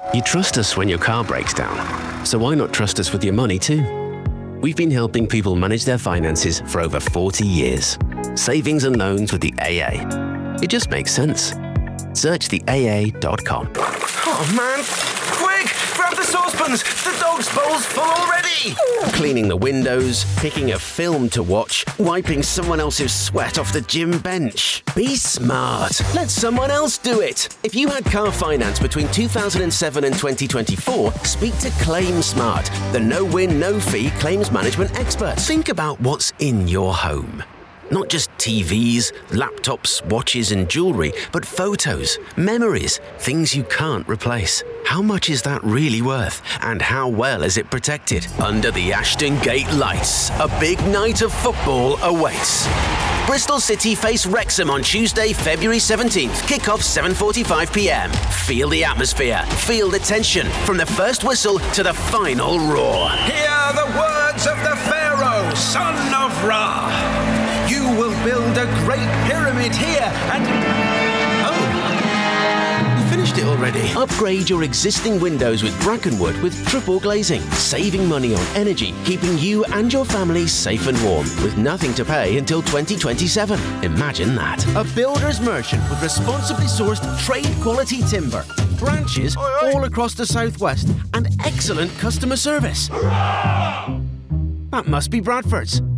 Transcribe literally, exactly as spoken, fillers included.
You trust us when your car breaks down, so why not trust us with your money too? We've been helping people manage their finances for over forty years. Savings and loans with the A A. It just makes sense. Search the A A dot com. Oh man, quick! Grab the saucepans! The dog's bowl's full already! Cleaning the windows, picking a film to watch, wiping someone else's sweat off the gym bench. Be smart. Let someone else do it. If you had car finance between two thousand seven and twenty twenty-four, speak to ClaimSmart, the no-win, no-fee claims management experts. Think about what's in your home. Not just T Vs, laptops, watches and jewellery, but photos, memories, things you can't replace. How much is that really worth? And how well is it protected? Under the Ashton Gate lights, a big night of football awaits. Bristol City face Wrexham on Tuesday, February seventeenth. Kick-off seven forty-five p m. Feel the atmosphere. Feel the tension. From the first whistle to the final roar. Hear the words of the Pharaoh, son of Ra. You will build a great pyramid here and... Oh, you finished it already. Upgrade your existing windows with Brackenwood with triple glazing, saving money on energy, keeping you and your family safe and warm, with nothing to pay until twenty twenty-seven. Imagine that. A builder's merchant with responsibly sourced trade-quality timber, branches oi, oi. all across the southwest, and excellent customer service. That must be Bradford's.